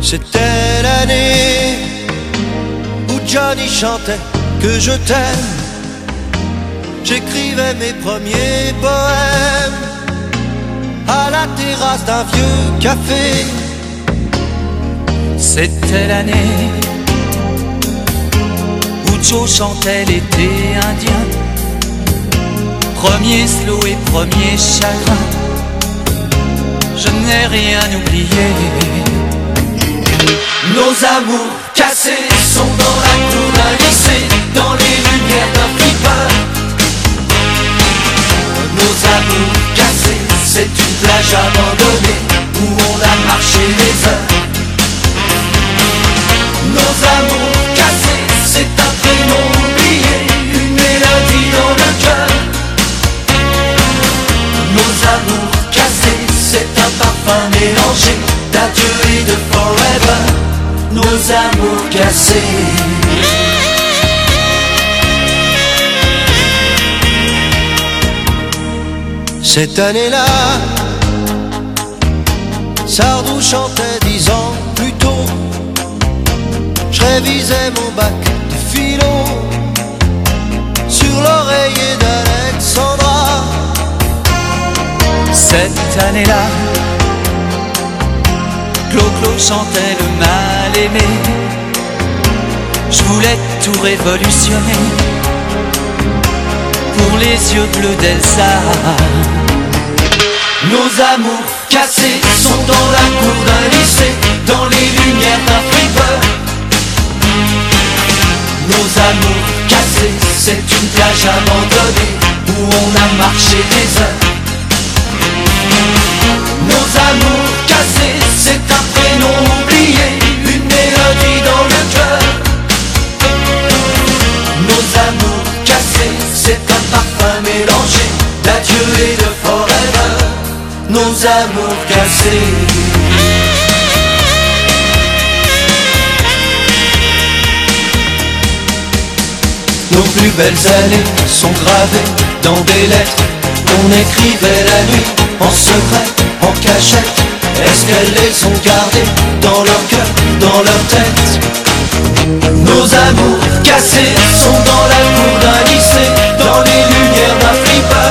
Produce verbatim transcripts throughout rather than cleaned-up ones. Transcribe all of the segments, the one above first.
C'était l'année où Johnny chantait que je t'aime. J'écrivais mes premiers poèmes à la terrasse d'un vieux café. C'était l'année où Joe chantait l'été indien. Premier slow et premier chagrin, je n'ai rien oublié. Nos amours cassés sont dans la cour d'un lycée, dans les lumières d'un flipper. Nos amours cassés, c'est une plage abandonnée où on a marché les heures. Nos amours cassés, c'est un prénom oublié, une mélodie dans le cœur. Nos amours cassés, c'est un parfum mélangé d'adieu et de forever. Nos amours cassés. Cette année-là, Sardou chantait dix ans plus tôt. Je révisais mon bac de philo sur l'oreiller d'Alexandra. Cette année-là, Clo-Clo chantait le mal-aimé. Je voulais tout révolutionner pour les yeux bleus d'Elsa. Nos amours cassés sont dans la cour d'un lycée, dans les lumières d'un flipper. Nos amours cassés, c'est une plage abandonnée où on a marché des heures. Nos amours cassés, c'est un prénom oublié, une mélodie dans le cœur. Nos amours cassés, c'est un parfum mélangé d'adieu et de forever. Nos amours cassés. Nos plus belles années sont gravées dans des lettres qu'on écrivait la nuit, en secret, en cachette. Est-ce qu'elles les ont gardées dans leur cœur, dans leur tête? Nos amours cassés sont dans la cour d'un lycée, dans les lumières d'un flipper.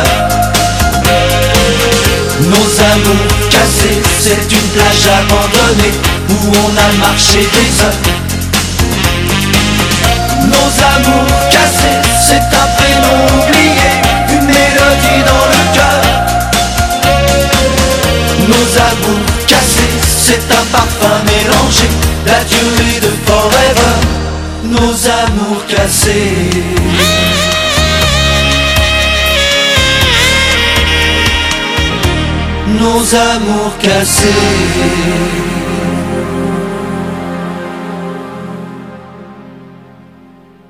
Nos amours cassés, c'est une plage abandonnée où on a marché des heures. Nos amours cassés, c'est un prénom oublié, une mélodie dans le cœur. Nos amours cassés, c'est un parfum mélangé d'adieu et de forever. Nos amours cassés. Nos amours cassés.